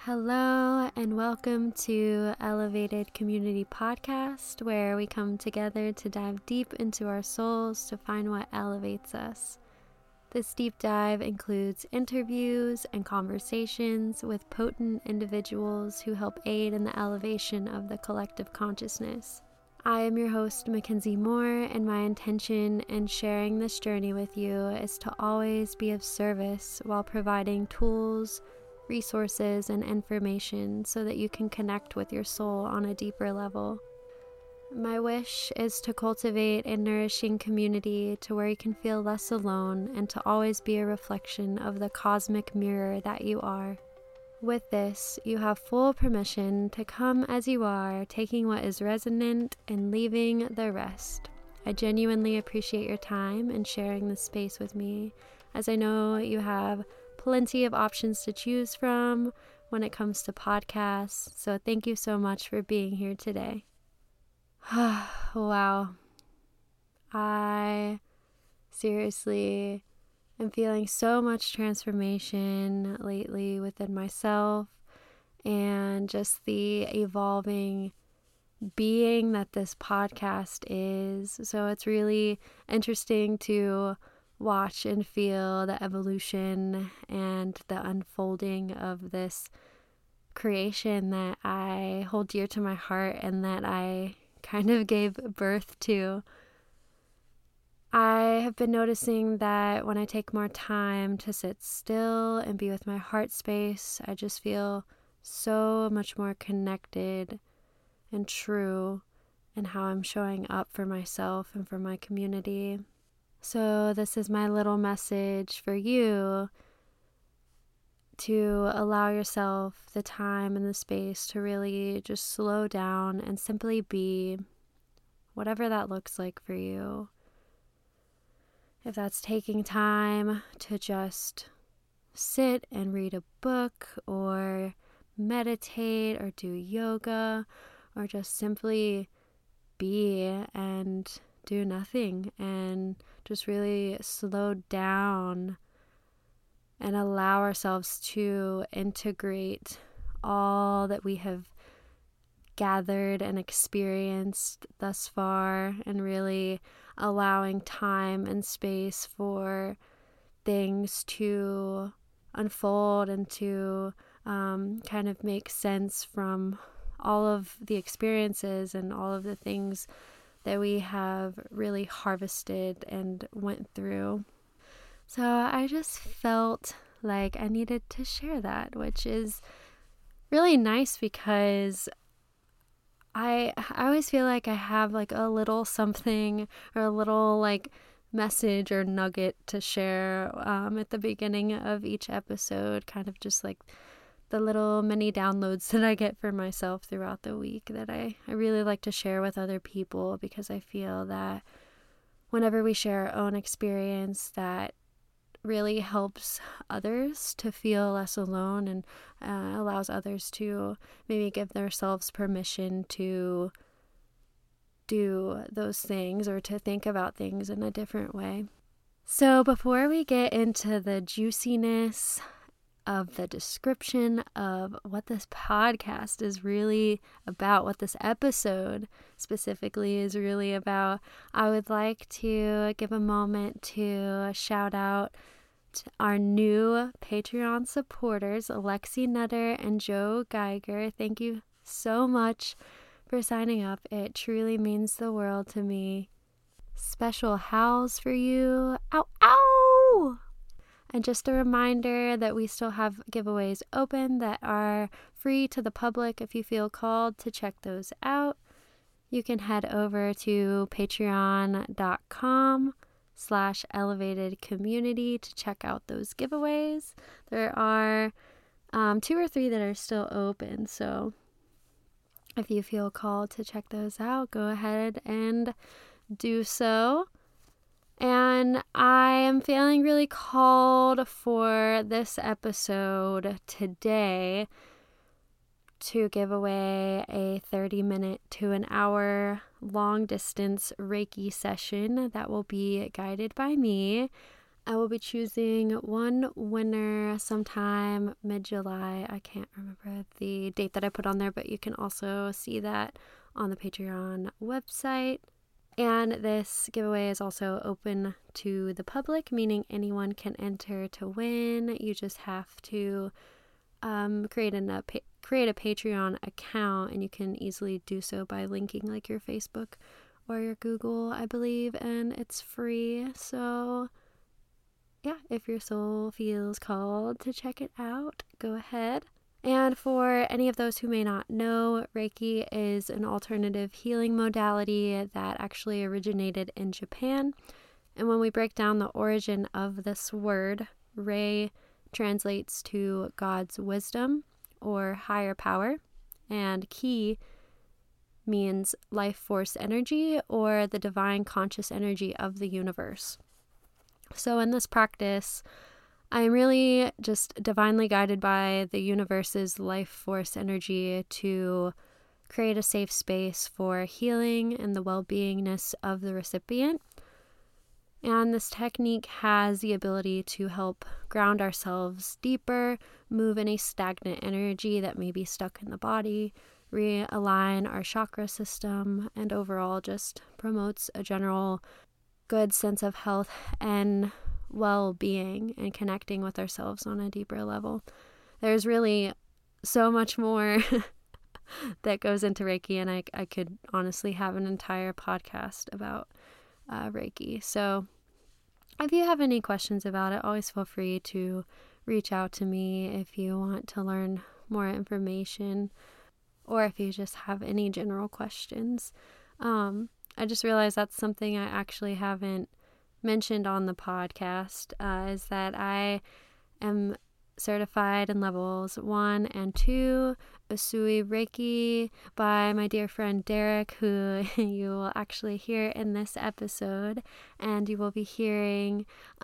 Hello and welcome to Elevated Community Podcast, where we come together to dive deep into our souls to find what elevates us. This deep dive includes interviews and conversations with potent individuals who help aid in the elevation of the collective consciousness. I am your host, Mackenzie Moore, and my intention in sharing this journey with you is to always be of service while providing tools, resources, and information so that you can connect with your soul on a deeper level. My wish is to cultivate a nourishing community to where you can feel less alone and to always be a reflection of the cosmic mirror that you are. With this, you have full permission to come as you are, taking what is resonant and leaving the rest. I genuinely appreciate your time and sharing this space with me, as I know you have plenty of options to choose from when it comes to podcasts, so thank you so much for being here today. Wow. I seriously am feeling so much transformation lately within myself and just the evolving being that this podcast is. So it's really interesting to watch and feel the evolution and the unfolding of this creation that I hold dear to my heart and that I kind of gave birth to. I have been noticing that when I take more time to sit still and be with my heart space, I just feel so much more connected and true in how I'm showing up for myself and for my community. So this is my little message for you to allow yourself the time and the space to really just slow down and simply be, whatever that looks like for you. If that's taking time to just sit and read a book or meditate or do yoga or just simply be and do nothing and just really slow down and allow ourselves to integrate all that we have gathered and experienced thus far, and really allowing time and space for things to unfold and to kind of make sense from all of the experiences and all of the things that we have really harvested and went through. So I just felt like I needed to share that, which is really nice because I always feel like I have like a little something or a little like message or nugget to share at the beginning of each episode, kind of just like the little mini downloads that I get for myself throughout the week that I really like to share with other people, because I feel that whenever we share our own experience, that really helps others to feel less alone and allows others to maybe give themselves permission to do those things or to think about things in a different way. So before we get into the juiciness of the description of what this podcast is really about, what this episode specifically is really about, I would like to give a moment to shout out to our new Patreon supporters, Alexi Nutter and Joe Geiger. Thank you so much for signing up. It truly means the world to me. Special howls for you. Ow, ow! And just a reminder that we still have giveaways open that are free to the public. If you feel called to check those out, you can head over to patreon.com/elevatedcommunity to check out those giveaways. There are 2 or 3 that are still open, so if you feel called to check those out, go ahead and do so. And I am feeling really called for this episode today to give away a 30-minute to an hour long distance Reiki session that will be guided by me. I will be choosing one winner sometime mid-July. I can't remember the date that I put on there, but you can also see that on the Patreon website. And this giveaway is also open to the public, meaning anyone can enter to win. You just have to create a Patreon account, and you can easily do so by linking like your Facebook or your Google, I believe, and it's free. So yeah, if your soul feels called to check it out, go ahead. And for any of those who may not know, Reiki is an alternative healing modality that actually originated in Japan. And when we break down the origin of this word, Rei translates to God's wisdom or higher power, and Ki means life force energy or the divine conscious energy of the universe. So in this practice, I am really just divinely guided by the universe's life force energy to create a safe space for healing and the well-beingness of the recipient. And this technique has the ability to help ground ourselves deeper, move any stagnant energy that may be stuck in the body, realign our chakra system, and overall just promotes a general good sense of health and well-being and connecting with ourselves on a deeper level. There's really so much more that goes into Reiki, and I could honestly have an entire podcast about Reiki. So if you have any questions about it, always feel free to reach out to me if you want to learn more information, or if you just have any general questions. I just realized that's something I actually haven't mentioned on the podcast, is that I am certified in levels 1 and 2 Usui Reiki by my dear friend Derek, who you will actually hear in this episode, and you will be hearing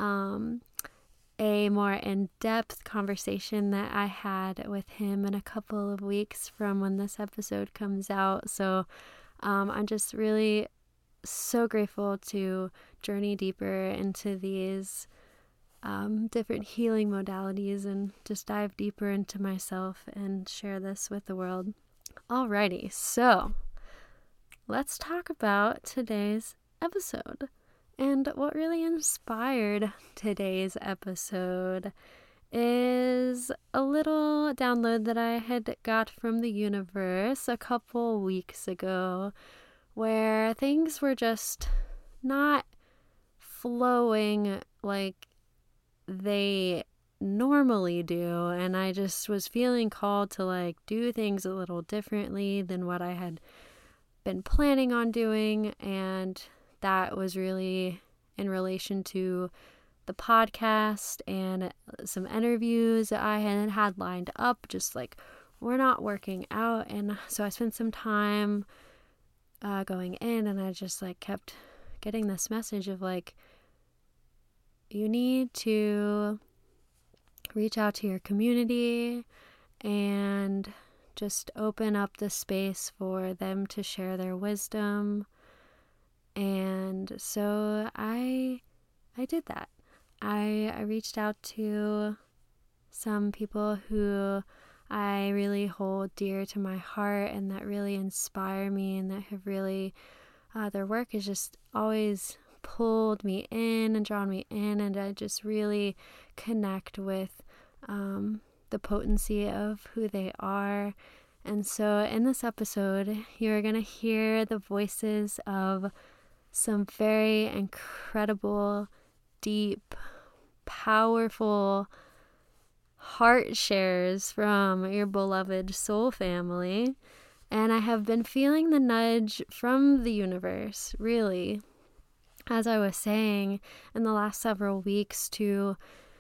a more in-depth conversation that I had with him in a couple of weeks from when this episode comes out. So I'm just really so grateful to journey deeper into these different healing modalities and just dive deeper into myself and share this with the world. Alrighty, so let's talk about today's episode. And what really inspired today's episode is a little download that I had got from the universe a couple weeks ago, where things were just not flowing like they normally do, and I just was feeling called to like do things a little differently than what I had been planning on doing. And that was really in relation to the podcast and some interviews that I had lined up, just like we're not working out. And so I spent some time going in, and I just like kept getting this message of like, you need to reach out to your community and just open up the space for them to share their wisdom. And so I did that. I reached out to some people who I really hold dear to my heart and that really inspire me, and that have really, their work has just always pulled me in and drawn me in, and I just really connect with the potency of who they are. And so in this episode, you're going to hear the voices of some very incredible, deep, powerful heart shares from your beloved soul family. And I have been feeling the nudge from the universe, really, as I was saying, in the last several weeks, to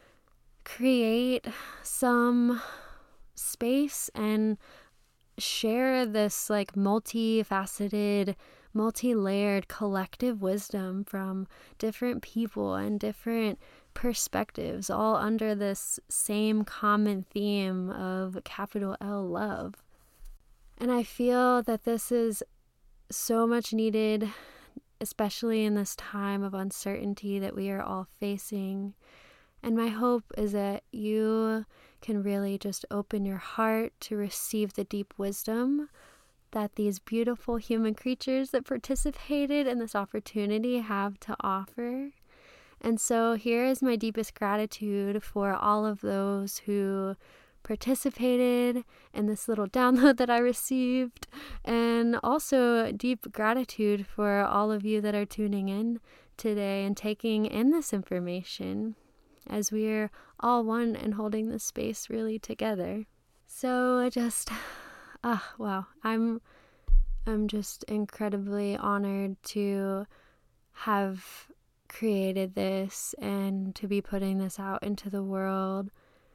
create some space and share this like multifaceted, multi-layered collective wisdom from different people and different perspectives, all under this same common theme of capital L, love. And I feel that this is so much needed, especially in this time of uncertainty that we are all facing. And my hope is that you can really just open your heart to receive the deep wisdom that these beautiful human creatures that participated in this opportunity have to offer. And so here is my deepest gratitude for all of those who participated in this little download that I received, and also deep gratitude for all of you that are tuning in today and taking in this information as we're all one and holding this space really together. So just wow, I'm just incredibly honored to have created this and to be putting this out into the world.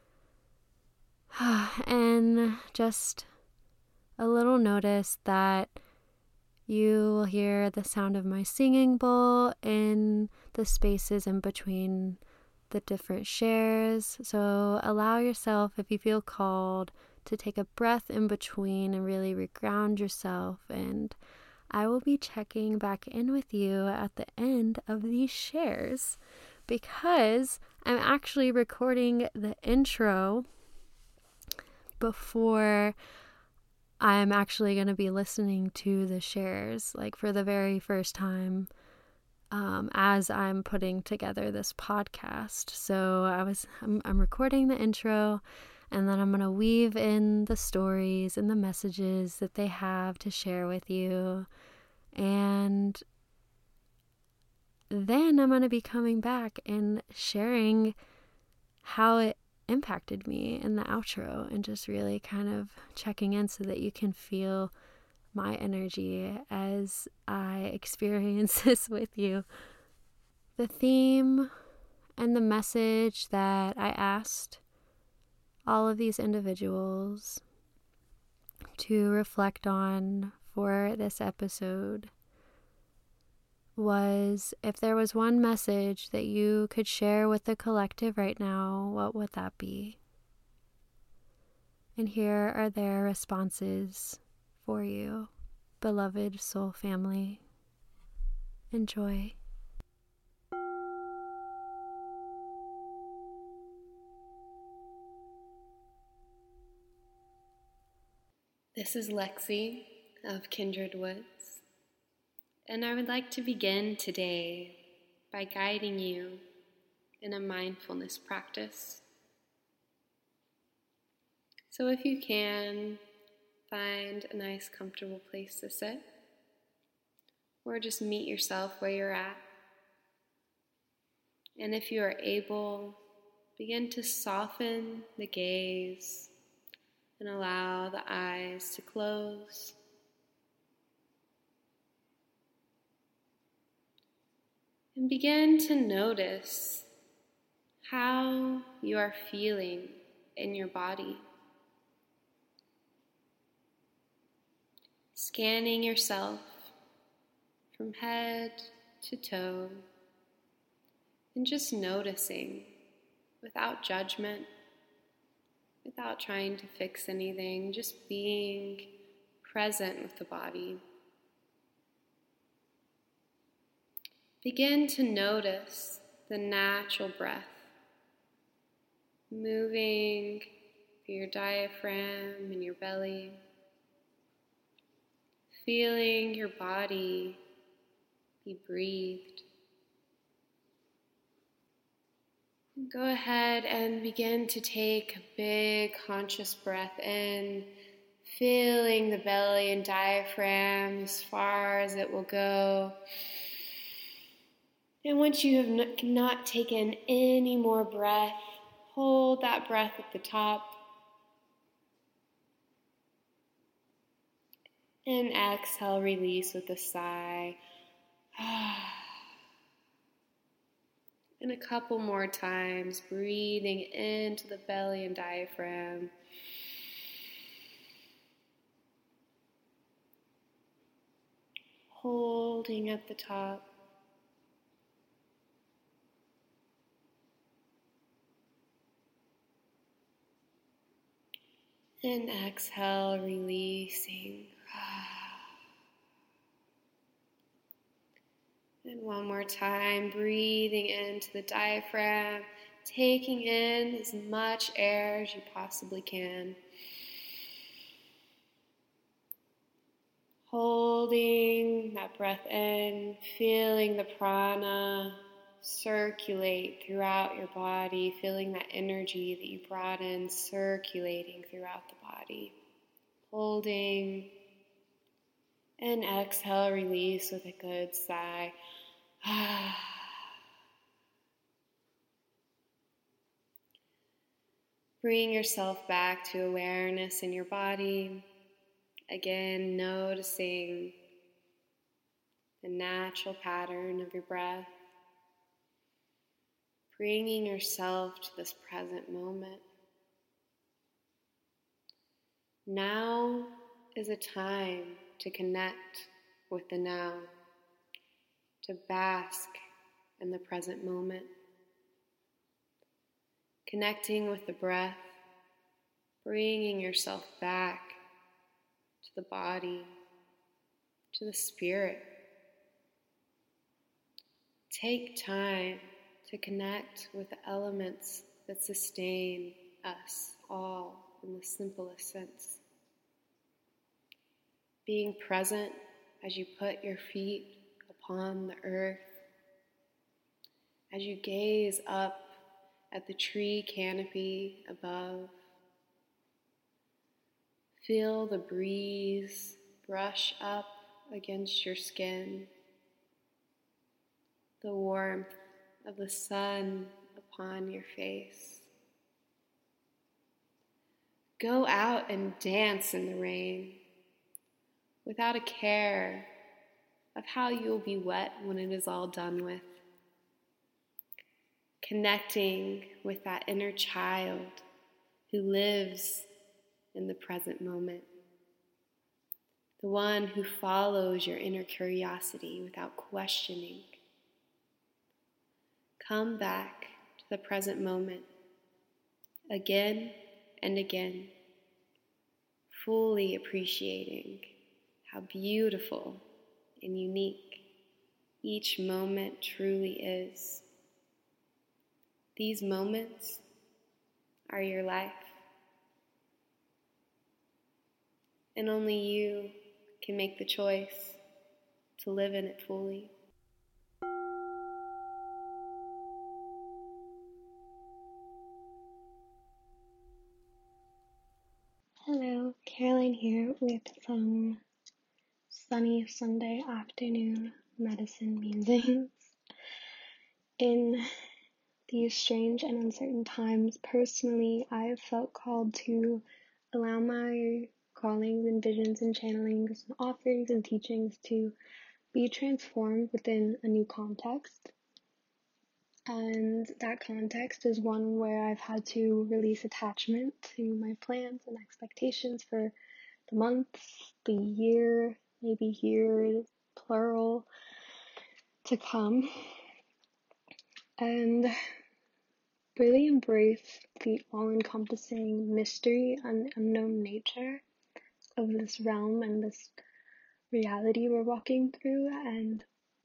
And just a little notice that you will hear the sound of my singing bowl in the spaces in between the different shares. So allow yourself, if you feel called, to take a breath in between and really reground yourself. And I will be checking back in with you at the end of these shares, because I'm actually recording the intro before I'm actually going to be listening to the shares, like for the very first time, as I'm putting together this podcast. So I'm recording the intro, and then I'm going to weave in the stories and the messages that they have to share with you. And then I'm going to be coming back and sharing how it impacted me in the outro, and just really kind of checking in so that you can feel my energy as I experience this with you. The theme and the message that I asked all of these individuals to reflect on for this episode was, if there was one message that you could share with the collective right now, what would that be? And here are their responses for you, beloved soul family. Enjoy. This is Lexi of Kindred Woods, and I would like to begin today by guiding you in a mindfulness practice. So if you can, find a nice comfortable place to sit, or just meet yourself where you're at. And if you are able, begin to soften the gaze and allow the eyes to close. And begin to notice how you are feeling in your body. Scanning yourself from head to toe, and just noticing without judgment, without trying to fix anything, just being present with the body. Begin to notice the natural breath moving through your diaphragm and your belly, feeling your body be breathed. Go ahead and begin to take a big conscious breath in, filling the belly and diaphragm as far as it will go. And once you have not taken any more breath, hold that breath at the top. And exhale, release with a sigh. And a couple more times, breathing into the belly and diaphragm. Holding at the top. And exhale, releasing. And one more time, breathing into the diaphragm, taking in as much air as you possibly can. Holding that breath in, feeling the prana circulate throughout your body, feeling that energy that you brought in circulating throughout the body. Holding, and exhale, release with a good sigh. Bring yourself back to awareness in your body. Again, noticing the natural pattern of your breath. Bringing yourself to this present moment. Now is a time to connect with the now, to bask in the present moment. Connecting with the breath, bringing yourself back to the body, to the spirit. Take time to connect with the elements that sustain us all in the simplest sense. Being present as you put your feet upon the earth, as you gaze up at the tree canopy above. Feel the breeze brush up against your skin, the warmth of the sun upon your face. Go out and dance in the rain without a care of how you'll be wet when it is all done with. Connecting with that inner child who lives in the present moment. The one who follows your inner curiosity without questioning. Come back to the present moment again and again, fully appreciating how beautiful and unique each moment truly is. These moments are your life, and only you can make the choice to live in it fully. Hello, Caroline here with some sunny Sunday afternoon medicine musings. In these strange and uncertain times, personally, I've felt called to allow my callings and visions and channelings and offerings and teachings to be transformed within a new context. And that context is one where I've had to release attachment to my plans and expectations for the months, the year, maybe years, plural, to come. And really embrace the all-encompassing mystery and unknown nature of this realm and this reality we're walking through. And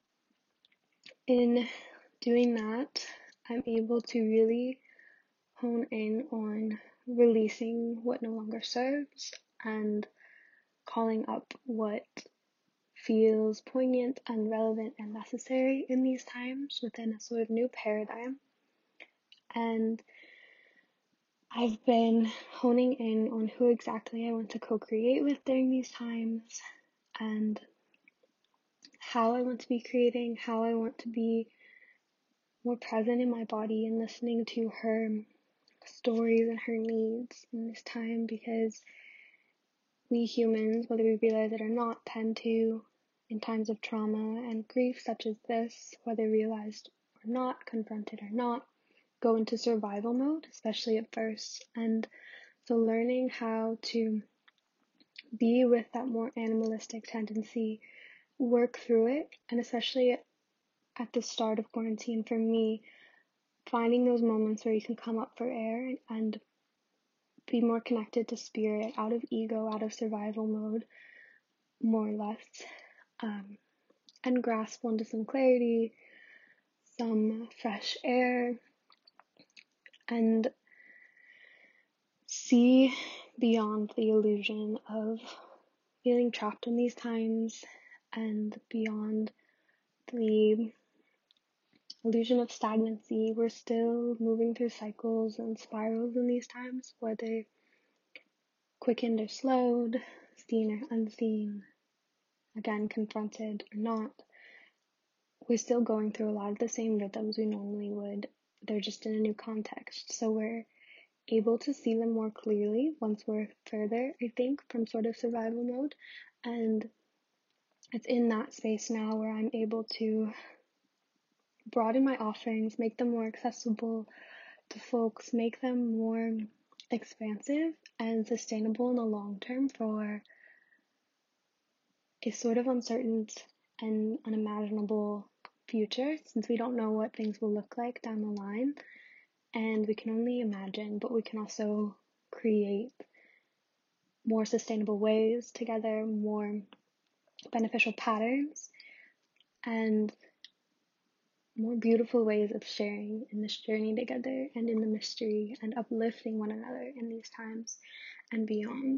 in doing that, I'm able to really hone in on releasing what no longer serves and calling up what feels poignant and relevant and necessary in these times within a sort of new paradigm. And I've been honing in on who exactly I want to co-create with during these times and how I want to be creating, how I want to be more present in my body and listening to her stories and her needs in this time, because we humans, whether we realize it or not, tend to, in times of trauma and grief such as this, whether realized or not, confronted or not, go into survival mode, especially at first. And so learning how to be with that more animalistic tendency, work through it, and especially at the start of quarantine for me, finding those moments where you can come up for air and be more connected to spirit, out of ego, out of survival mode, more or less, and grasp onto some clarity, some fresh air, and see beyond the illusion of feeling trapped in these times and beyond the illusion of stagnancy. We're still moving through cycles and spirals in these times, whether quickened or slowed, seen or unseen, again, confronted or not. We're still going through a lot of the same rhythms we normally would. They're just in a new context. So we're able to see them more clearly once we're further, I think, from sort of survival mode. And it's in that space now where I'm able to broaden my offerings, make them more accessible to folks, make them more expansive and sustainable in the long term for a sort of uncertain and unimaginable future, since we don't know what things will look like down the line, and we can only imagine, but we can also create more sustainable ways together, more beneficial patterns, and more beautiful ways of sharing in this journey together and in the mystery and uplifting one another in these times and beyond.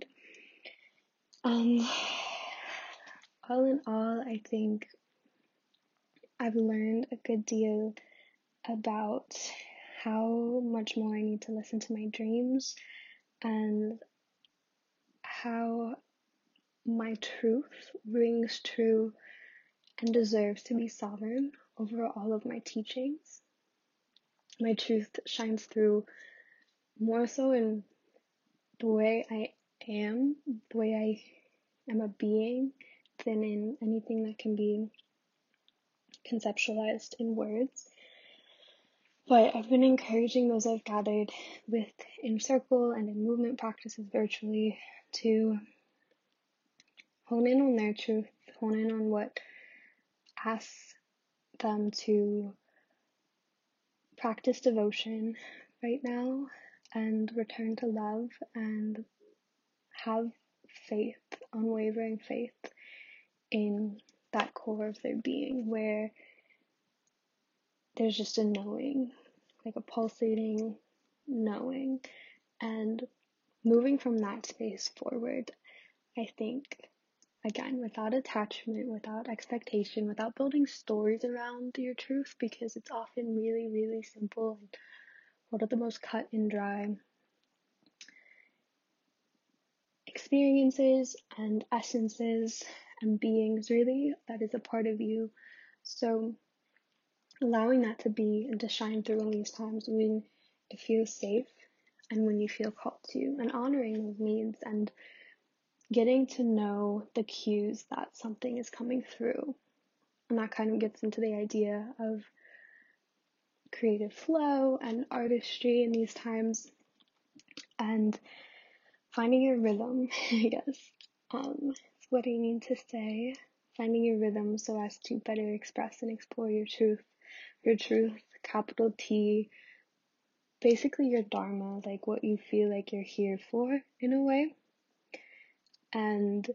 All in all, I think I've learned a good deal about how much more I need to listen to my dreams and how my truth rings true and deserves to be sovereign over all of my teachings. My truth shines through more so in the way I am, the way I am a being, than in anything that can be conceptualized in words. But I've been encouraging those I've gathered with in circle and in movement practices virtually to hone in on their truth, hone in on what asks them to practice devotion right now and return to love and have faith, unwavering faith in that core of their being where there's just a knowing, like a pulsating knowing, and moving from that space forward, I think, again, without attachment, without expectation, without building stories around your truth, because it's often really, really simple and one of the most cut and dry experiences and essences and beings, really, that is a part of you. So allowing that to be and to shine through in these times when it feels safe and when you feel called to, and honoring those needs and getting to know the cues that something is coming through. And that kind of gets into the idea of creative flow and artistry in these times and finding your rhythm, I guess. What I mean to say, finding your rhythm so as to better express and explore your truth, capital T, basically your dharma, like what you feel like you're here for in a way. And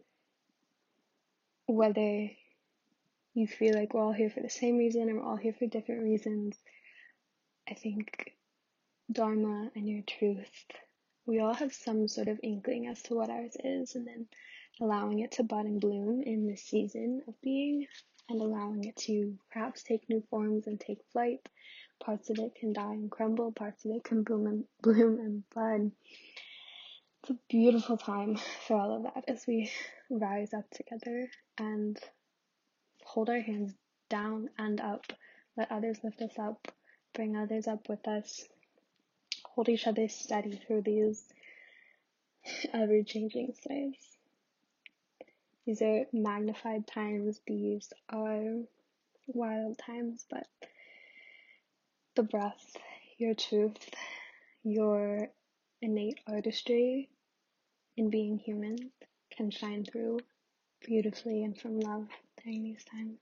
whether you feel like we're all here for the same reason or we're all here for different reasons, I think dharma and your truth, we all have some sort of inkling as to what ours is, and then allowing it to bud and bloom in this season of being and allowing it to perhaps take new forms and take flight. Parts of it can die and crumble, parts of it can bloom and bud. It's a beautiful time for all of that as we rise up together and hold our hands down and up, let others lift us up, bring others up with us, hold each other steady through these ever-changing slaves. These are magnified times, these are wild times, but the breath, your truth, your innate artistry in being human can shine through beautifully and from love during these times.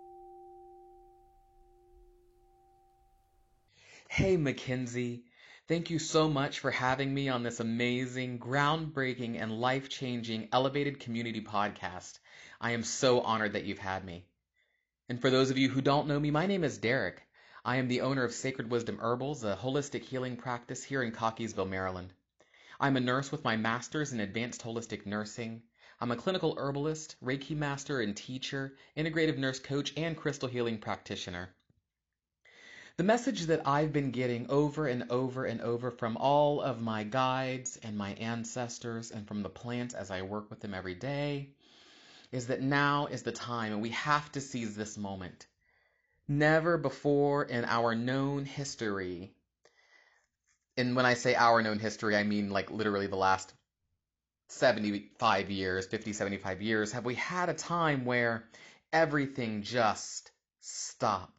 Hey, Mackenzie. Thank you so much for having me on this amazing, groundbreaking, and life-changing Elevated Community podcast. I am so honored that you've had me. And for those of you who don't know me, my name is Derek. I am the owner of Sacred Wisdom Herbals, a holistic healing practice here in Cockeysville, Maryland. I'm a nurse with my master's in advanced holistic nursing. I'm a clinical herbalist, Reiki master and teacher, integrative nurse coach, and crystal healing practitioner. The message that I've been getting over and over and over from all of my guides and my ancestors and from the plants as I work with them every day is that now is the time, and we have to seize this moment. Never before in our known history, and when I say our known history, I mean like literally the last 75 years, 50, 75 years, have we had a time where everything just stopped.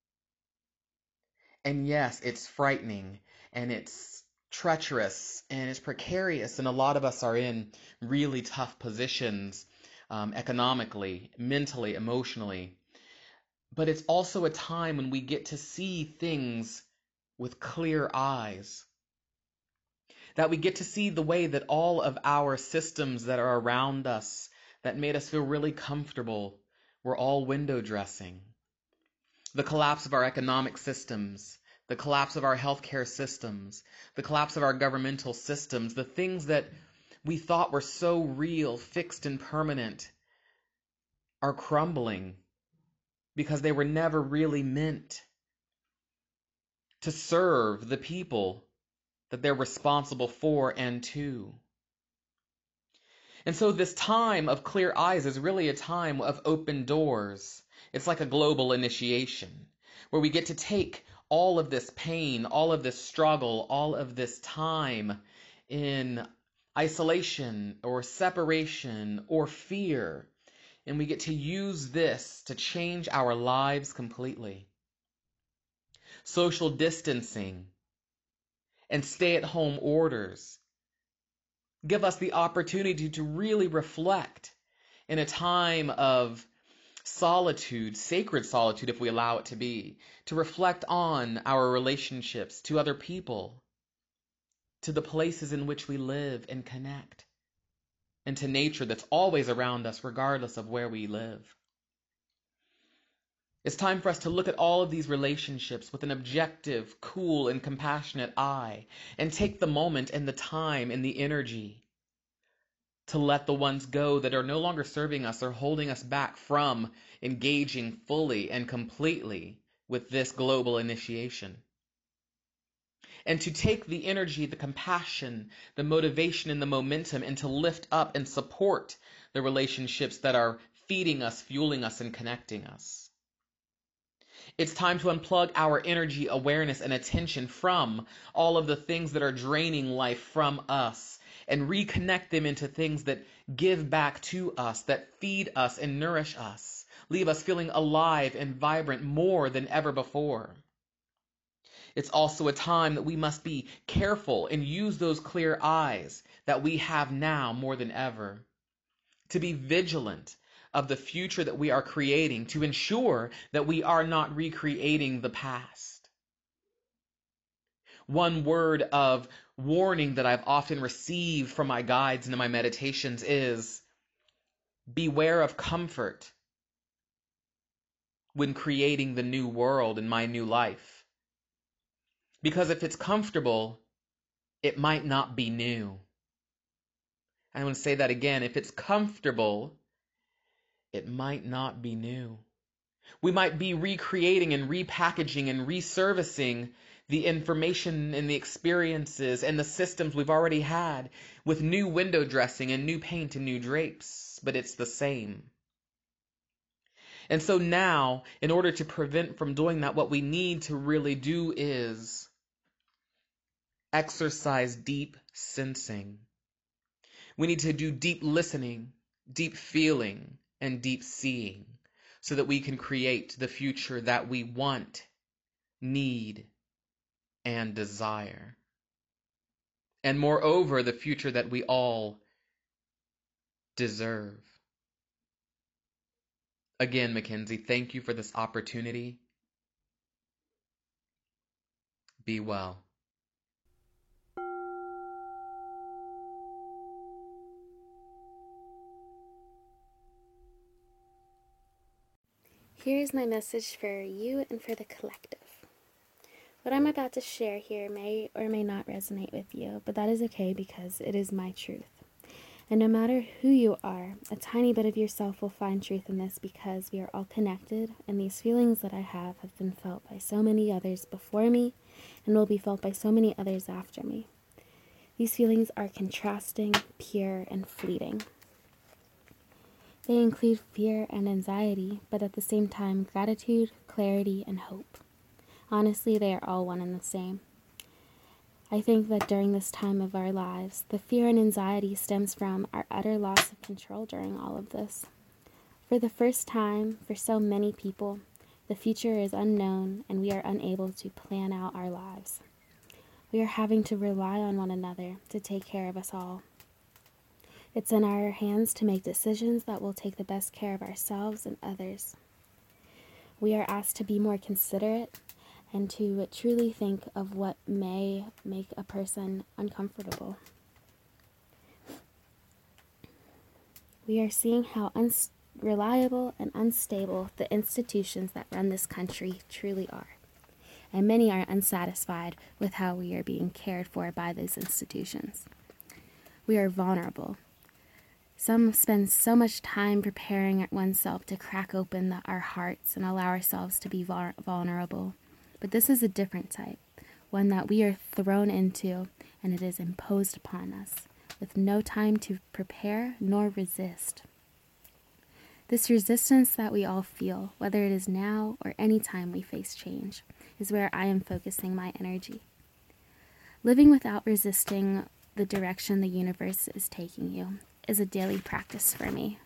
And yes, it's frightening, and it's treacherous, and it's precarious, and a lot of us are in really tough positions economically, mentally, emotionally. But it's also a time when we get to see things with clear eyes. That we get to see the way that all of our systems that are around us that made us feel really comfortable were all window dressing. The collapse of our economic systems, the collapse of our healthcare systems, the collapse of our governmental systems, the things that we thought were so real, fixed, and permanent are crumbling because they were never really meant to serve the people that they're responsible for and to. And so this time of clear eyes is really a time of open doors. It's like a global initiation where we get to take all of this pain, all of this struggle, all of this time in isolation or separation or fear, and we get to use this to change our lives completely. Social distancing and stay-at-home orders give us the opportunity to really reflect in a time of solitude, sacred solitude if we allow it to be, to reflect on our relationships to other people, to the places in which we live and connect, and to nature that's always around us regardless of where we live. It's time for us to look at all of these relationships with an objective, cool, and compassionate eye, and take the moment and the time and the energy to let the ones go that are no longer serving us or holding us back from engaging fully and completely with this global initiation. And to take the energy, the compassion, the motivation, and the momentum, and to lift up and support the relationships that are feeding us, fueling us, and connecting us. It's time to unplug our energy, awareness, and attention from all of the things that are draining life from us, and reconnect them into things that give back to us, that feed us and nourish us, leave us feeling alive and vibrant more than ever before. It's also a time that we must be careful and use those clear eyes that we have now more than ever, to be vigilant of the future that we are creating, to ensure that we are not recreating the past. One word of warning that I've often received from my guides and in my meditations is beware of comfort when creating the new world and my new life. Because if it's comfortable, it might not be new. I want to say that again. If it's comfortable, it might not be new. We might be recreating and repackaging and resurfacing the information and the experiences and the systems we've already had with new window dressing and new paint and new drapes, but it's the same. And so now, in order to prevent from doing that, what we need to really do is exercise deep sensing. We need to do deep listening, deep feeling, and deep seeing so that we can create the future that we want, need, and desire. And moreover, the future that we all deserve. Again, Mackenzie, thank you for this opportunity. Be well. Here's my message for you and for the collective. What I'm about to share here may or may not resonate with you, but that is okay because it is my truth. And no matter who you are, a tiny bit of yourself will find truth in this because we are all connected, and these feelings that I have been felt by so many others before me and will be felt by so many others after me. These feelings are contrasting, pure, and fleeting. They include fear and anxiety, but at the same time, gratitude, clarity, and hope. Honestly, they are all one and the same. I think that during this time of our lives, the fear and anxiety stems from our utter loss of control during all of this. For the first time, for so many people, the future is unknown and we are unable to plan out our lives. We are having to rely on one another to take care of us all. It's in our hands to make decisions that will take the best care of ourselves and others. We are asked to be more considerate and to truly think of what may make a person uncomfortable. We are seeing how unreliable and unstable the institutions that run this country truly are. And many are unsatisfied with how we are being cared for by those institutions. We are vulnerable. Some spend so much time preparing oneself to crack open our hearts and allow ourselves to be vulnerable. But this is a different type, one that we are thrown into and it is imposed upon us, with no time to prepare nor resist. This resistance that we all feel, whether it is now or any time we face change, is where I am focusing my energy. Living without resisting the direction the universe is taking you is a daily practice for me.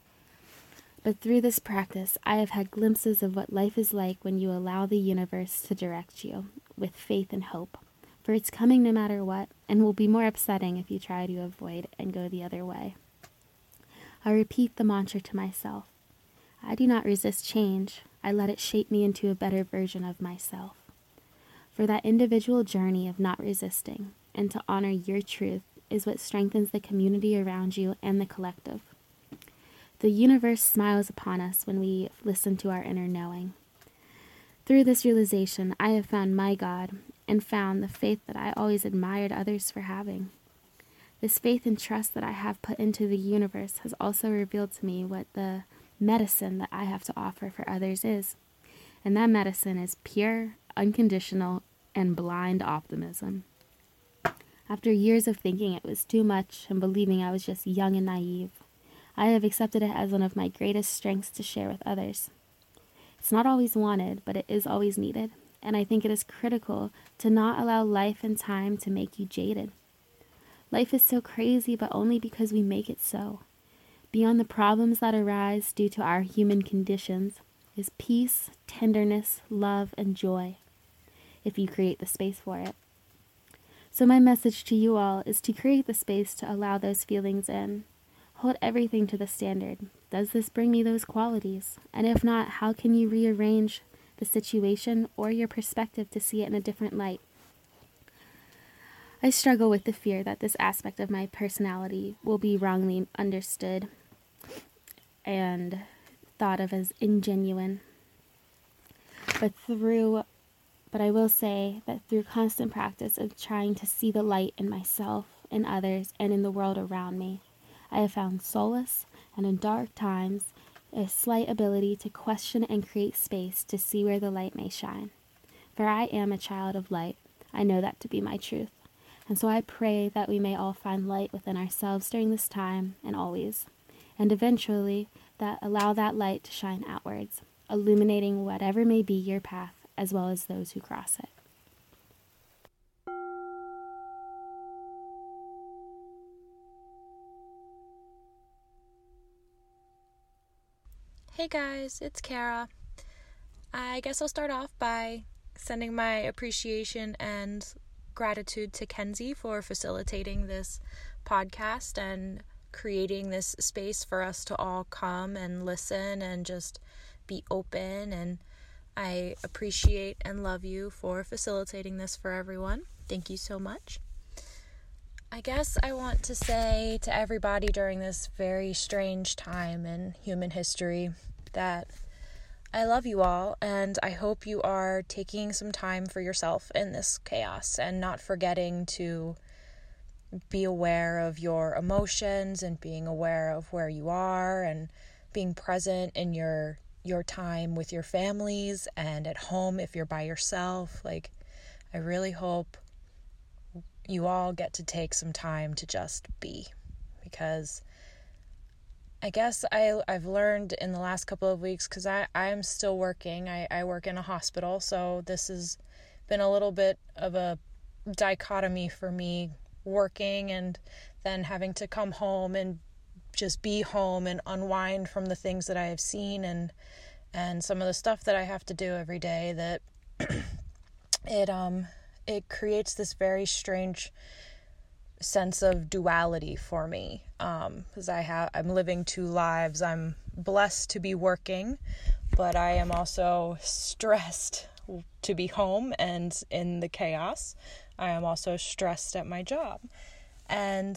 But through this practice, I have had glimpses of what life is like when you allow the universe to direct you with faith and hope. For it's coming no matter what, and will be more upsetting if you try to avoid and go the other way. I repeat the mantra to myself. I do not resist change. I let it shape me into a better version of myself. For that individual journey of not resisting and to honor your truth is what strengthens the community around you and the collective. The universe smiles upon us when we listen to our inner knowing. Through this realization, I have found my God and found the faith that I always admired others for having. This faith and trust that I have put into the universe has also revealed to me what the medicine that I have to offer for others is. And that medicine is pure, unconditional, and blind optimism. After years of thinking it was too much and believing I was just young and naive, I have accepted it as one of my greatest strengths to share with others. It's not always wanted, but it is always needed, and I think it is critical to not allow life and time to make you jaded. Life is so crazy, but only because we make it so. Beyond the problems that arise due to our human conditions is peace, tenderness, love, and joy, if you create the space for it. So my message to you all is to create the space to allow those feelings in. Hold everything to the standard. Does this bring me those qualities? And if not, how can you rearrange the situation or your perspective to see it in a different light? I struggle with the fear that this aspect of my personality will be wrongly understood and thought of as ingenuine. But I will say that through constant practice of trying to see the light in myself, in others, and in the world around me, I have found solace, and in dark times, a slight ability to question and create space to see where the light may shine. For I am a child of light. I know that to be my truth. And so I pray that we may all find light within ourselves during this time and always, and eventually that allow that light to shine outwards, illuminating whatever may be your path as well as those who cross it. Hey guys, it's Kara. I guess I'll start off by sending my appreciation and gratitude to Kenzie for facilitating this podcast and creating this space for us to all come and listen and just be open. And I appreciate and love you for facilitating this for everyone. Thank you so much. I guess I want to say to everybody during this very strange time in human history that I love you all, and I hope you are taking some time for yourself in this chaos and not forgetting to be aware of your emotions and being aware of where you are and being present in your time with your families and at home if you're by yourself. Like, I really hope you all get to take some time to just be, because I guess I've learned in the last couple of weeks, because I'm still working. I work in a hospital, so this has been a little bit of a dichotomy for me, working and then having to come home and just be home and unwind from the things that I have seen and some of the stuff that I have to do every day, that it creates this very strange sense of duality for me, because I'm living two lives. I'm blessed to be working, but I am also stressed to be home and in the chaos. I am also stressed at my job, and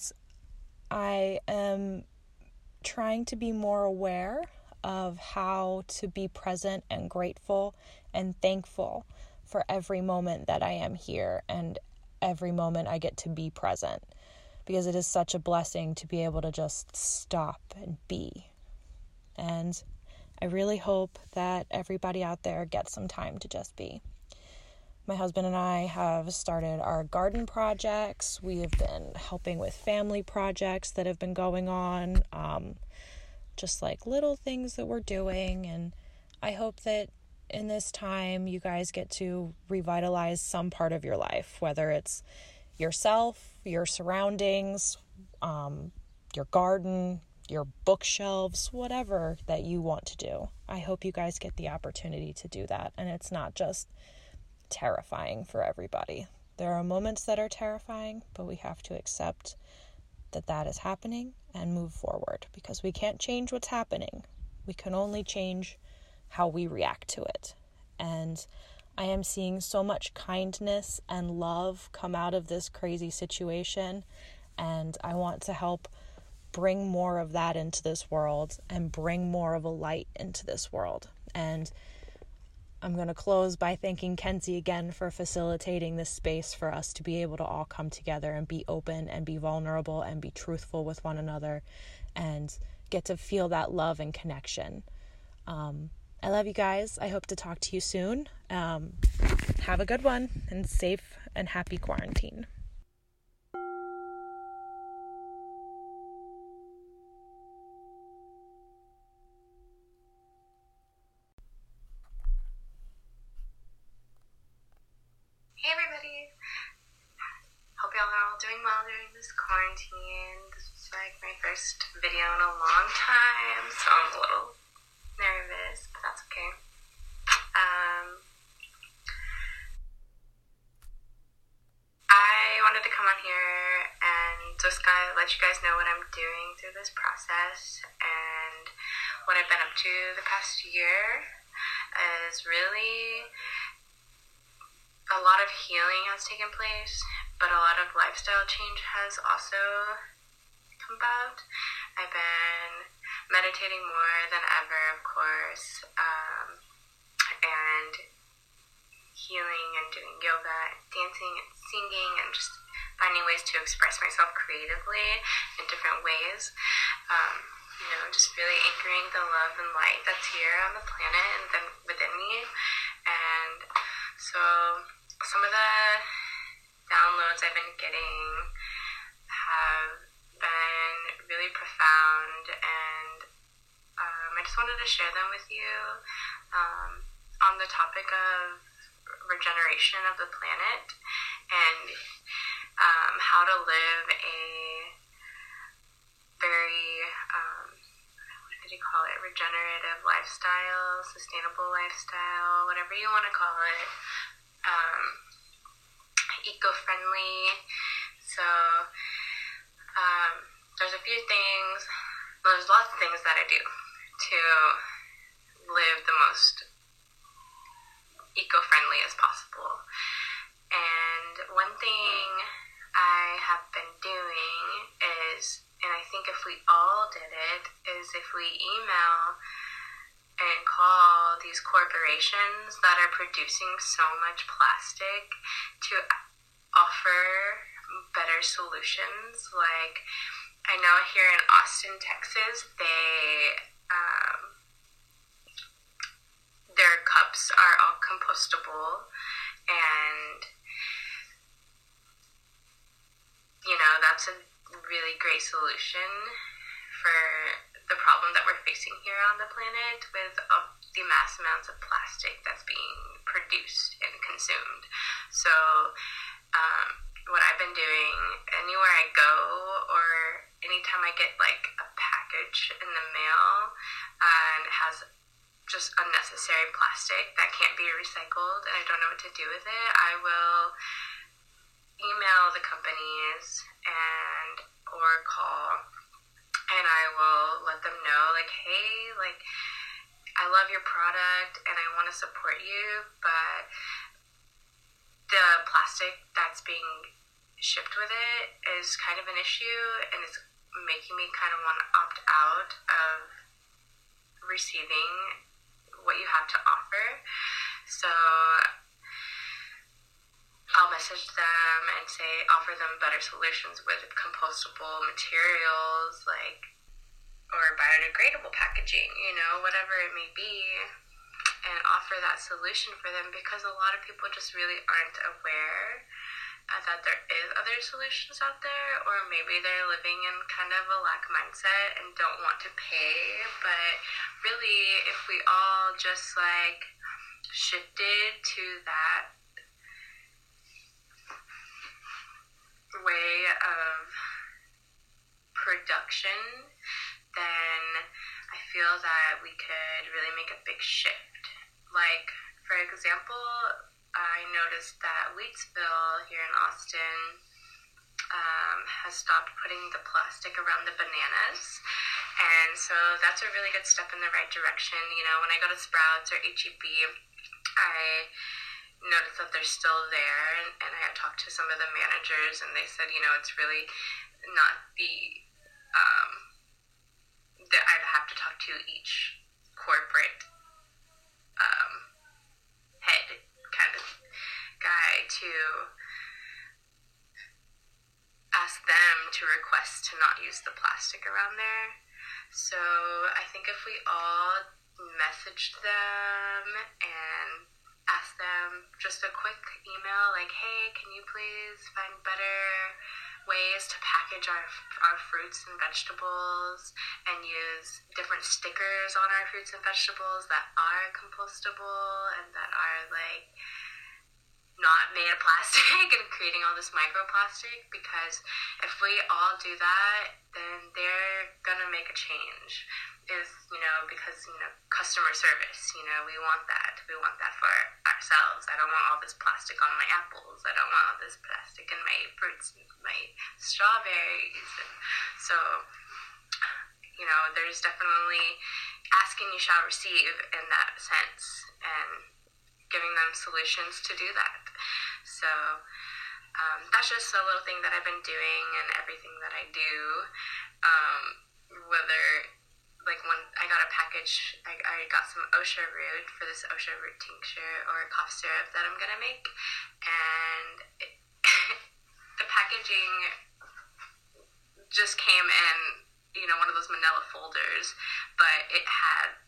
I am trying to be more aware of how to be present and grateful and thankful for every moment that I am here and every moment I get to be present, because it is such a blessing to be able to just stop and be. And I really hope that everybody out there gets some time to just be. My husband and I have started our garden projects. We have been helping with family projects that have been going on, just like little things that we're doing. And I hope that in this time you guys get to revitalize some part of your life, whether it's yourself, your surroundings, your garden, your bookshelves, whatever that you want to do. I hope you guys get the opportunity to do that, and it's not just terrifying for everybody. There are moments that are terrifying, but we have to accept that is happening and move forward, because we can't change what's happening. We can only change how we react to it. And I am seeing so much kindness and love come out of this crazy situation, and I want to help bring more of that into this world and bring more of a light into this world. And I'm going to close by thanking Kenzie again for facilitating this space for us to be able to all come together and be open and be vulnerable and be truthful with one another and get to feel that love and connection. I love you guys. I hope to talk to you soon. Have a good one, and safe and happy quarantine. Hey everybody! Hope y'all are all doing well during this quarantine. This was like my first video in a long time, so I'm a little nervous, but that's okay. I wanted to come on here and just let you guys know what I'm doing through this process and what I've been up to the past year. Is really a lot of healing has taken place, but a lot of lifestyle change has also come about. I've been meditating more than ever, of course, and healing and doing yoga, dancing and singing, and just finding ways to express myself creatively in different ways. Just really anchoring the love and light that's here on the planet and then within me. And so some of the downloads I've been getting have been really profound, and I just wanted to share them with you on the topic of regeneration of the planet and how to live a very regenerative lifestyle, sustainable lifestyle, whatever you want to call it, eco-friendly. So there's lots of things that I do to live the most eco-friendly as possible. And one thing I have been doing is, and I think if we all did it, is if we email and call these corporations that are producing so much plastic to offer better solutions. Like, I know here in Austin, Texas, their cups are all compostable, and that's a really great solution for the problem that we're facing here on the planet with the mass amounts of plastic that's being produced and consumed. So what I've been doing anywhere I go, or anytime I get like a package in the mail and it has just unnecessary plastic that can't be recycled and I don't know what to do with it, I will email the companies or call, and I will let them know, like, hey, like, I love your product and I want to support you, but the plastic that's being shipped with it is kind of an issue, and it's making me kind of want to opt out of receiving what you have to offer. So I'll message them and say, offer them better solutions with compostable materials, like, or biodegradable packaging, whatever it may be, and offer that solution for them, because a lot of people just really aren't aware that there is other solutions out there, or maybe they're living in kind of a lack mindset and don't want to pay. But really, if we all just like shifted to that way of production, then I feel that we could really make a big shift. Like, for example, I noticed that Wheatsville here in Austin has stopped putting the plastic around the bananas, and so that's a really good step in the right direction. When I go to Sprouts or HEB, I noticed that they're still there, and I had talked to some of the managers, and they said, it's really not that I'd have to talk to each corporate head kind of guy to ask them to request to not use the plastic around there. So I think if we all messaged them and asked them just a quick email, like, hey, can you please find better ways to package our fruits and vegetables, and use different stickers on our fruits and vegetables that are compostable and that are like not made of plastic and creating all this microplastic, because if we all do that, then they're gonna make a change. Because customer service, we want that for ourselves. I don't want all this plastic on my apples. I don't want all this plastic in my fruits, my strawberries. So there's definitely asking you shall receive in that sense, and giving them solutions to do that. So that's just a little thing that I've been doing in everything that I do. Whether, like, when I got a package, I got some OSHA root for this OSHA root tincture or cough syrup that I'm gonna make, and the packaging just came in, one of those manila folders, but it had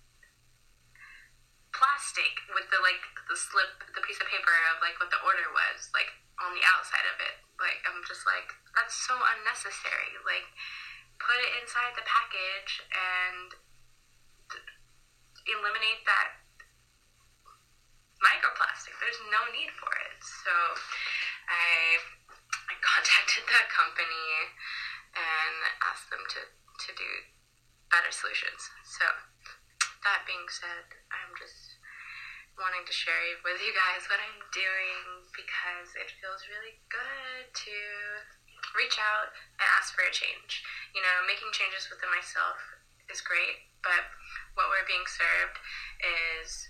plastic with the piece of paper of like what the order was, like, on the outside of it. Like, I'm just like, that's so unnecessary. Like, put it inside the package and eliminate that microplastic. There's no need for it. So I contacted the company and asked them to do better solutions. So that being said, I'm just wanting to share with you guys what I'm doing, because it feels really good to reach out and ask for a change. Making changes within myself is great, but what we're being served is,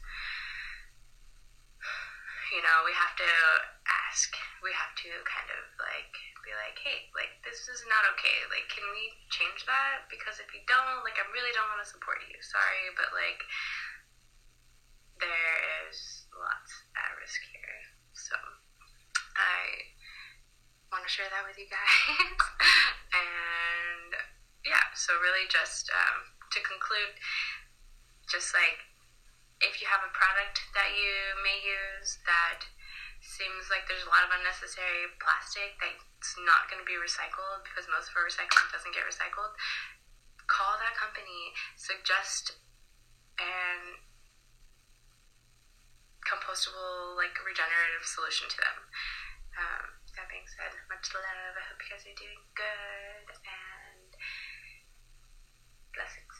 we have to ask. We have to kind of like be like, hey, like, this is not okay. Like, can we change that? Because if you don't, like, I really don't want to support you. Sorry, but like, there is lots at risk here. So I want to share that with you guys. And yeah, so really just to conclude, just like if you have a product that you may use that seems like there's a lot of unnecessary plastic that's not going to be recycled because most of our recycling doesn't get recycled, call that company, suggest an compostable, like, regenerative solution to them. That being said, much love. I hope you guys are doing good, and blessings.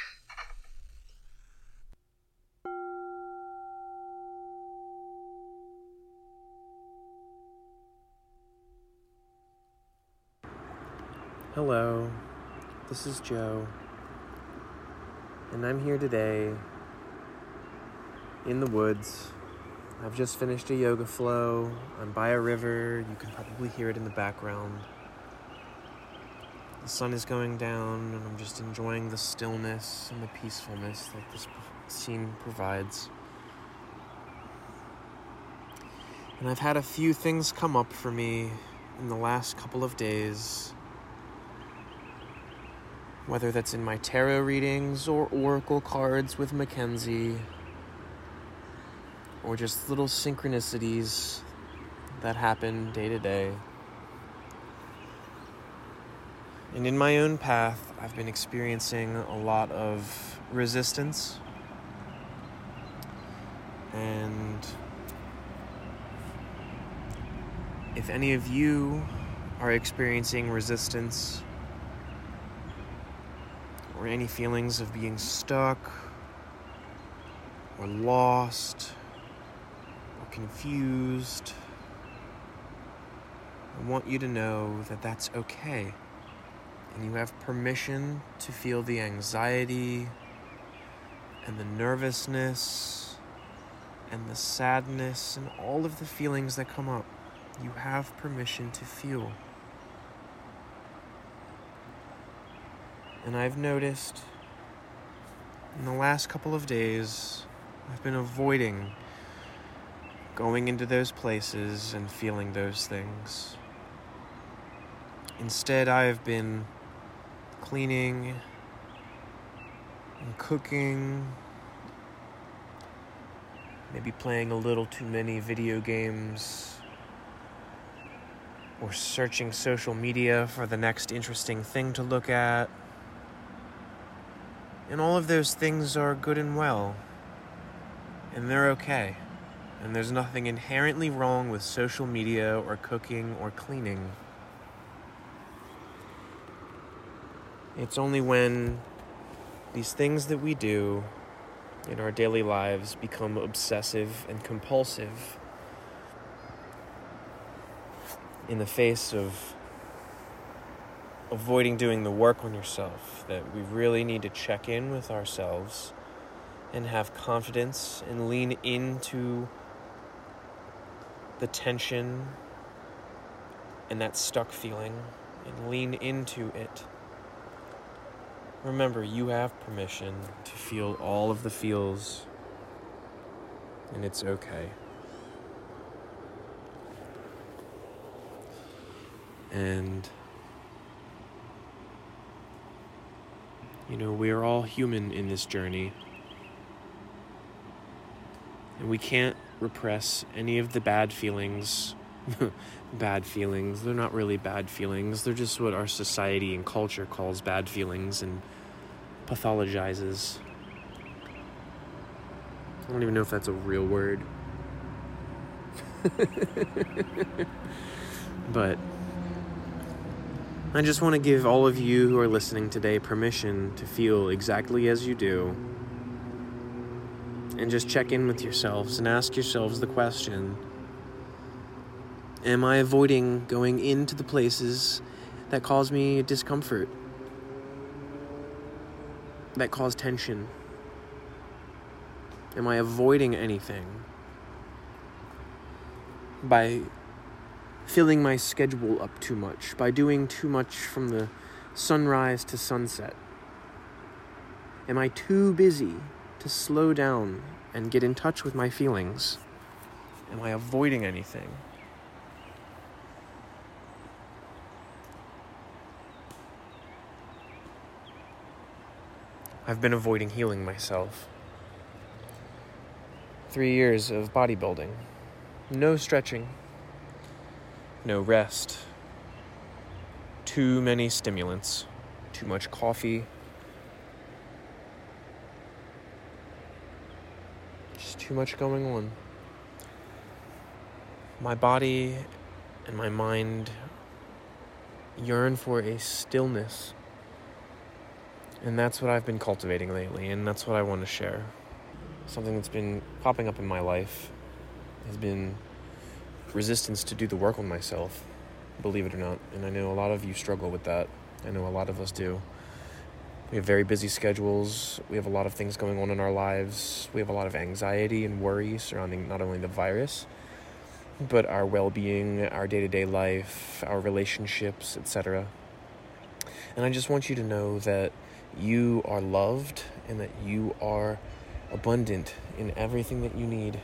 Hello, this is Joe, and I'm here today in the woods. I've just finished a yoga flow. I'm by a river. You can probably hear it in the background. The sun is going down, and I'm just enjoying the stillness and the peacefulness that this scene provides. And I've had a few things come up for me in the last couple of days, whether that's in my tarot readings or oracle cards with Mackenzie, or just little synchronicities that happen day to day. And in my own path, I've been experiencing a lot of resistance. And if any of you are experiencing resistance, or any feelings of being stuck, or lost, or confused, I want you to know that that's okay. And you have permission to feel the anxiety, and the nervousness, and the sadness, and all of the feelings that come up. You have permission to feel. And I've noticed in the last couple of days, I've been avoiding going into those places and feeling those things. Instead, I've been cleaning and cooking, maybe playing a little too many video games, or searching social media for the next interesting thing to look at. And all of those things are good and well, and they're okay. And there's nothing inherently wrong with social media or cooking or cleaning. It's only when these things that we do in our daily lives become obsessive and compulsive in the face of avoiding doing the work on yourself, that we really need to check in with ourselves and have confidence and lean into the tension and that stuck feeling and lean into it. Remember, you have permission to feel all of the feels, and it's okay. And we are all human in this journey. And we can't repress any of the bad feelings. Bad feelings. They're not really bad feelings. They're just what our society and culture calls bad feelings and pathologizes. I don't even know if that's a real word. But I just want to give all of you who are listening today permission to feel exactly as you do. And just check in with yourselves and ask yourselves the question, am I avoiding going into the places that cause me discomfort? That cause tension? Am I avoiding anything by filling my schedule up too much, by doing too much from the sunrise to sunset? Am I too busy to slow down and get in touch with my feelings? Am I avoiding anything? I've been avoiding healing myself. 3 years of bodybuilding. No stretching. No rest. Too many stimulants. Too much coffee. Just too much going on. My body and my mind yearn for a stillness. And that's what I've been cultivating lately, and that's what I want to share. Something that's been popping up in my life has been resistance to do the work on myself, believe it or not. And I know a lot of you struggle with that. I know a lot of us do. We have very busy schedules. We have a lot of things going on in our lives. We have a lot of anxiety and worry surrounding not only the virus, but our well-being, our day-to-day life, our relationships, etc. And I just want you to know that you are loved and that you are abundant in everything that you need.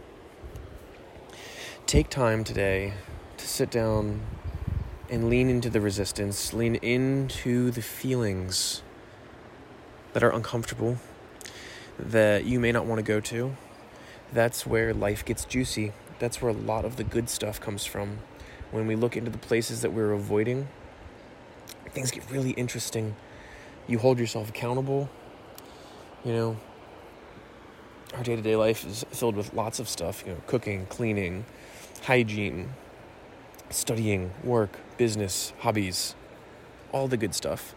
Take time today to sit down and lean into the resistance, lean into the feelings that are uncomfortable, that you may not want to go to. That's where life gets juicy. That's where a lot of the good stuff comes from. When we look into the places that we're avoiding, things get really interesting. You hold yourself accountable. You know, our day-to-day life is filled with lots of stuff, cooking, cleaning, hygiene, studying, work, business, hobbies, all the good stuff.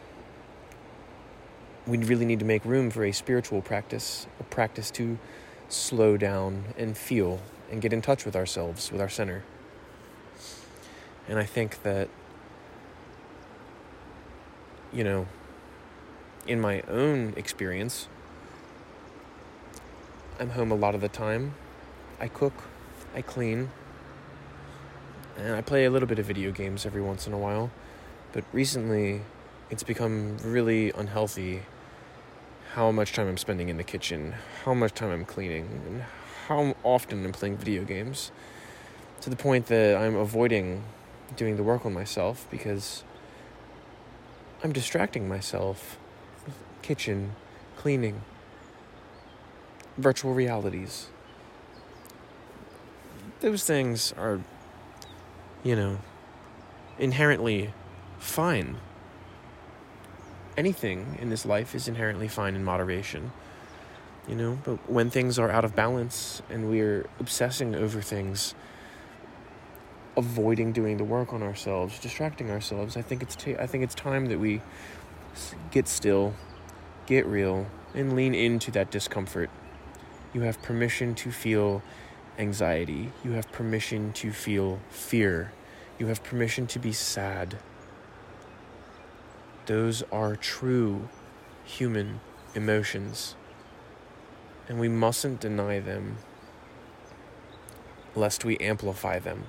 We really need to make room for a spiritual practice, a practice to slow down and feel and get in touch with ourselves, with our center. And I think that, in my own experience, I'm home a lot of the time. I cook, I clean, and I play a little bit of video games every once in a while. But recently, it's become really unhealthy how much time I'm spending in the kitchen, how much time I'm cleaning, and how often I'm playing video games, to the point that I'm avoiding doing the work on myself because I'm distracting myself with kitchen, cleaning, virtual realities. Those things are, inherently fine. Anything in this life is inherently fine in moderation, but when things are out of balance and we're obsessing over things, avoiding doing the work on ourselves, distracting ourselves, I think it's time that we get still, get real, and lean into that discomfort. You have permission to feel anxiety. You have permission to feel fear. You have permission to be sad. Those are true human emotions, and we mustn't deny them lest we amplify them.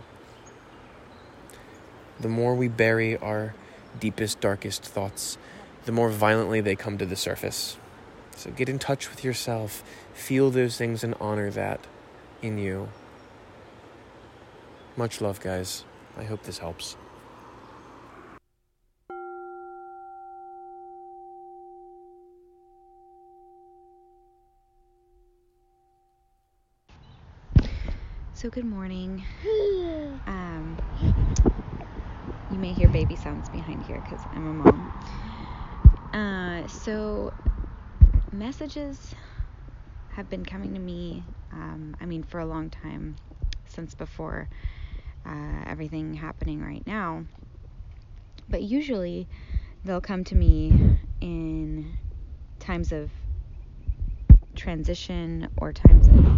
The more we bury our deepest, darkest thoughts, the more violently they come to the surface. So get in touch with yourself, feel those things, and honor that in you. Much love, guys. I hope this helps. So good morning. You may hear baby sounds behind here because I'm a mom. So messages have been coming to me, for a long time, since before everything happening right now. But usually they'll come to me in times of transition or times of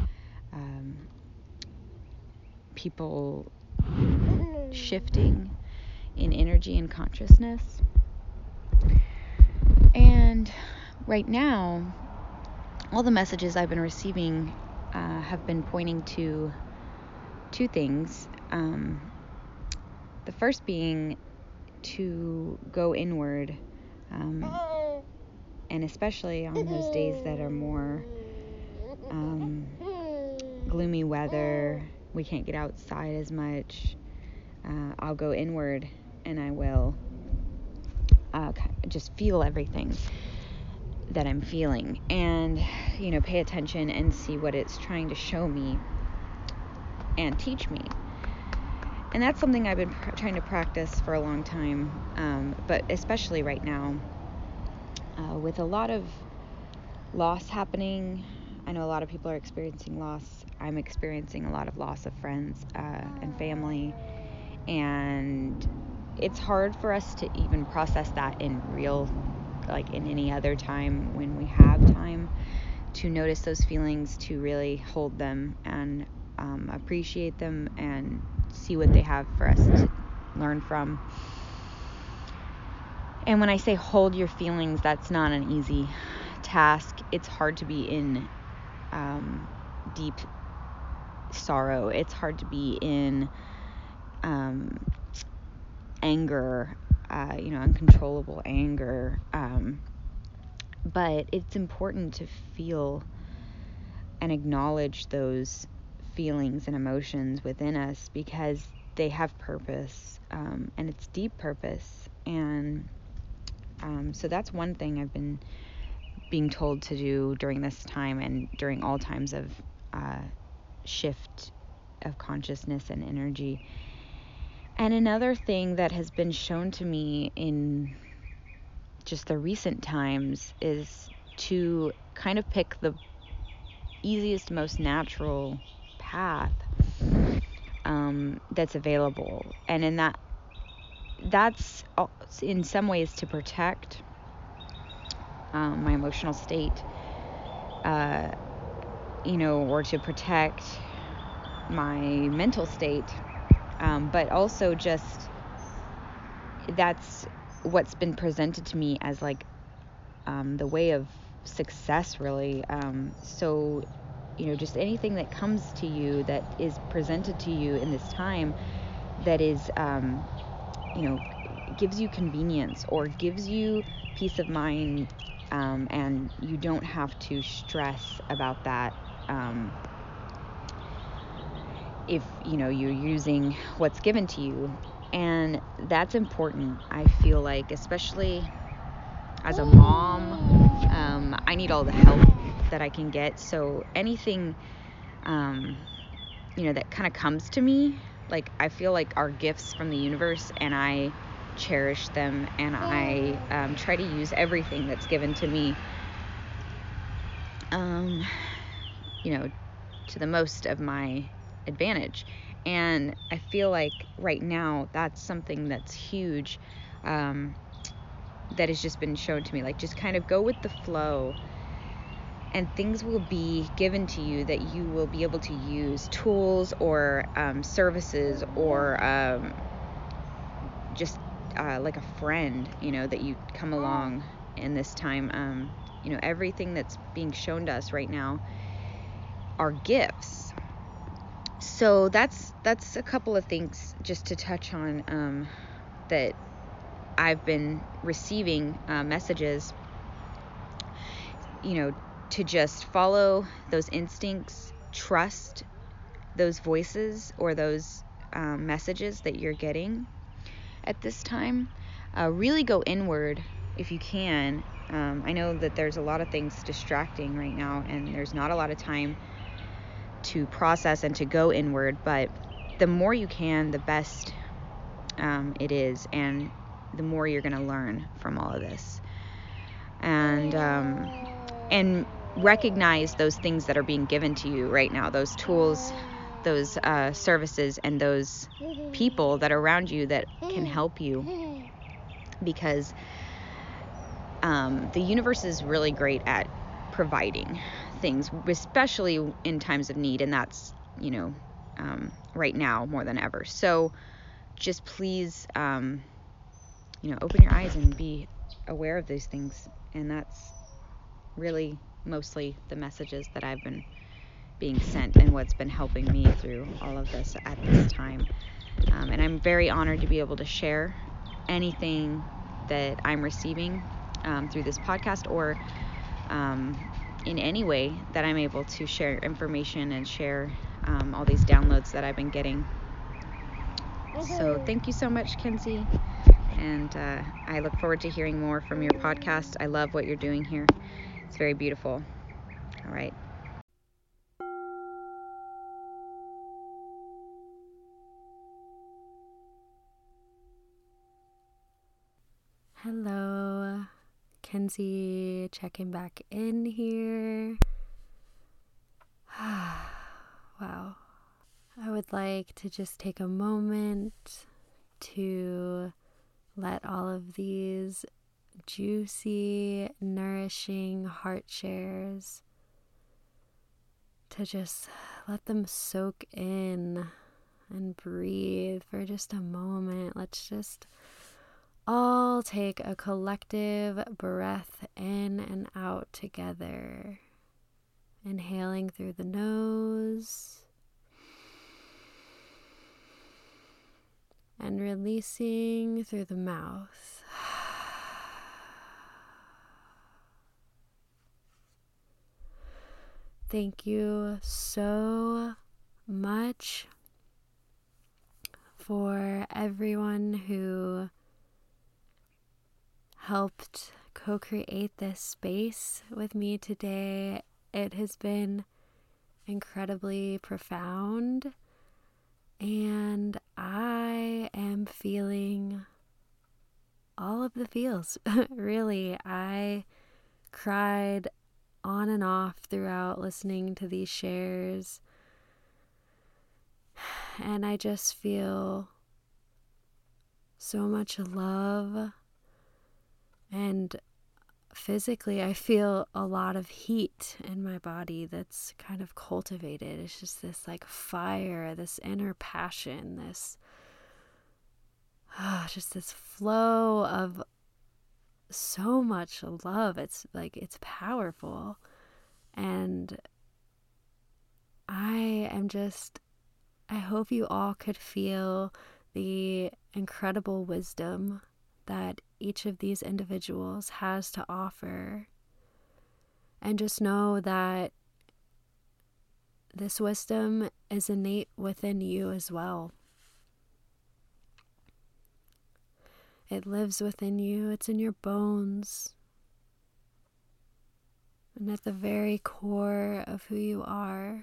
people shifting in energy and consciousness. And right now, all the messages I've been receiving have been pointing to two things. The first being to go inward, and especially on those days that are more gloomy weather, we can't get outside as much, I'll go inward and I will just feel everything that I'm feeling and, pay attention and see what it's trying to show me and teach me. And that's something I've been trying to practice for a long time, but especially right now, with a lot of loss happening. I know a lot of people are experiencing loss. I'm experiencing a lot of loss of friends and family, and it's hard for us to even process that in any other time when we have time to notice those feelings, to really hold them and appreciate them and see what they have for us to learn from. And when I say hold your feelings, that's not an easy task. It's hard to be in deep sorrow. It's hard to be in anger, uncontrollable anger. But it's important to feel and acknowledge those feelings and emotions within us because they have purpose, and it's deep purpose. And so that's one thing I've been being told to do during this time and during all times of shift of consciousness and energy. And another thing that has been shown to me in just the recent times is to kind of pick the easiest, most natural path that's available. And in that's in some ways to protect my emotional state, or to protect my mental state, but also just that's what's been presented to me as the way of success, really. So just anything that comes to you, that is presented to you in this time, that is gives you convenience or gives you peace of mind, and you don't have to stress about that if you're using what's given to you. And that's important, I feel like, especially as a mom. I need all the help that I can get. So anything that kind of comes to me, I feel like are gifts from the universe, and I cherish them, and I try to use everything that's given to me to the most of my advantage. And I feel like right now that's something that's huge, that has just been shown to me. Just kind of go with the flow, and things will be given to you that you will be able to use, tools or services, or just like a friend, that you come along in this time. Everything that's being shown to us right now are gifts. So that's a couple of things just to touch on, that I've been receiving messages, to just follow those instincts, trust those voices or those messages that you're getting at this time. Really go inward if you can. I know that there's a lot of things distracting right now, and there's not a lot of time to process and to go inward, but the more you can, the best it is, and the more you're going to learn from all of this. And recognize those things that are being given to you right now, those tools, those services, and those people that are around you that can help you, because the universe is really great at providing things, especially in times of need, and that's right now more than ever. So just please open your eyes and be aware of these things. And that's really mostly the messages that I've been being sent, and what's been helping me through all of this at this time. And I'm very honored to be able to share anything that I'm receiving through this podcast, or in any way that I'm able to share information and share all these downloads that I've been getting. So thank you so much, Kenzie. And I look forward to hearing more from your podcast. I love what you're doing here. It's very beautiful. All right. Hello, Kenzie, checking back in here. Wow. I would like to just take a moment to let all of these juicy, nourishing heart shares, to just let them soak in and breathe for just a moment. Let's just all take a collective breath in and out together. Inhaling through the nose and releasing through the mouth. Thank you so much for everyone who helped co-create this space with me today. It has been incredibly profound, and I am feeling all of the feels. Really, I cried on and off throughout listening to these shares, and I just feel so much love, and physically I feel a lot of heat in my body that's kind of cultivated. It's just this like fire, this inner passion, this just this flow of so much love. It's like, it's powerful. And I hope you all could feel the incredible wisdom that each of these individuals has to offer. And just know that this wisdom is innate within you as well. It lives within you. It's in your bones. And at the very core of who you are.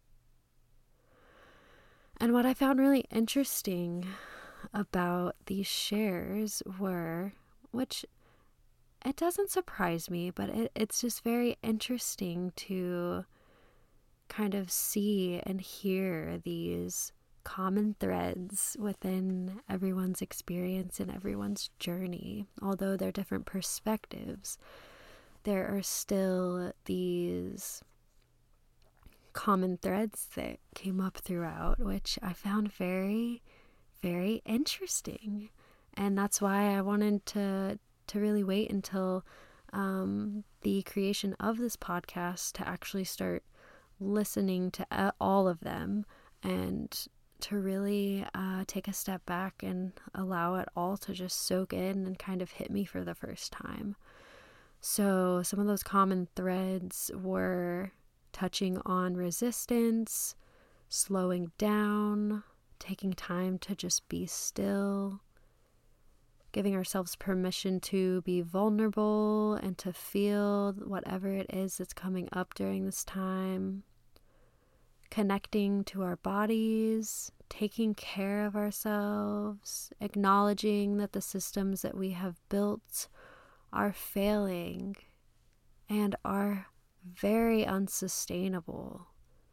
And what I found really interesting about these shares were, which it doesn't surprise me, but it's just very interesting to kind of see and hear these common threads within everyone's experience and everyone's journey. Although they're different perspectives, there are still these common threads that came up throughout, which I found very, very interesting. And that's why I wanted to really wait until the creation of this podcast to actually start listening to all of them, and to really take a step back and allow it all to just soak in and kind of hit me for the first time. So some of those common threads were touching on resistance, slowing down, taking time to just be still, giving ourselves permission to be vulnerable and to feel whatever it is that's coming up during this time, connecting to our bodies, taking care of ourselves, acknowledging that the systems that we have built are failing and are very unsustainable.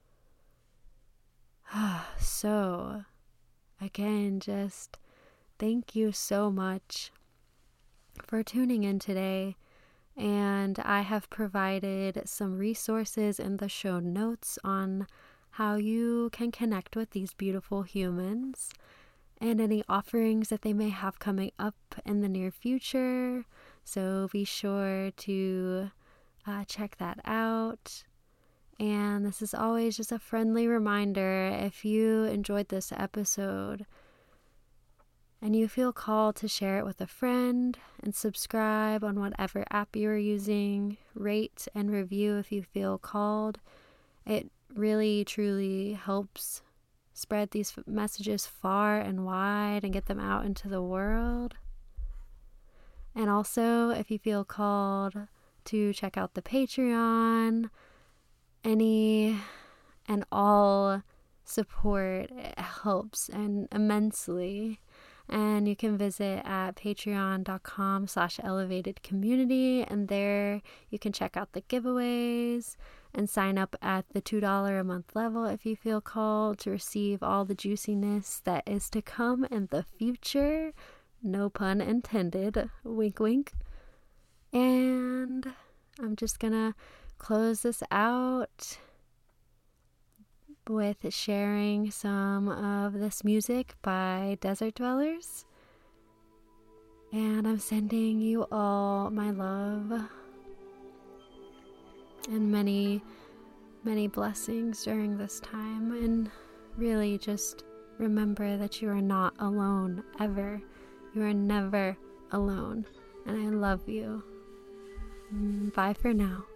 So, again, just thank you so much for tuning in today. And I have provided some resources in the show notes on how you can connect with these beautiful humans and any offerings that they may have coming up in the near future. So be sure to check that out. And this is always just a friendly reminder, if you enjoyed this episode and you feel called to share it with a friend and subscribe on whatever app you are using, rate and review if you feel called. It really, truly helps spread these messages far and wide and get them out into the world. And also, if you feel called to check out the Patreon, any and all support helps and immensely. And you can visit at patreon.com/elevatedcommunity, and there you can check out the giveaways and sign up at the $2 a month level if you feel called to receive all the juiciness that is to come in the future. No pun intended. Wink, wink. And I'm just gonna close this out with sharing some of this music by Desert Dwellers. And I'm sending you all my love and many, many blessings during this time. And really just remember that you are not alone, ever. You are never alone. And I love you. Bye for now.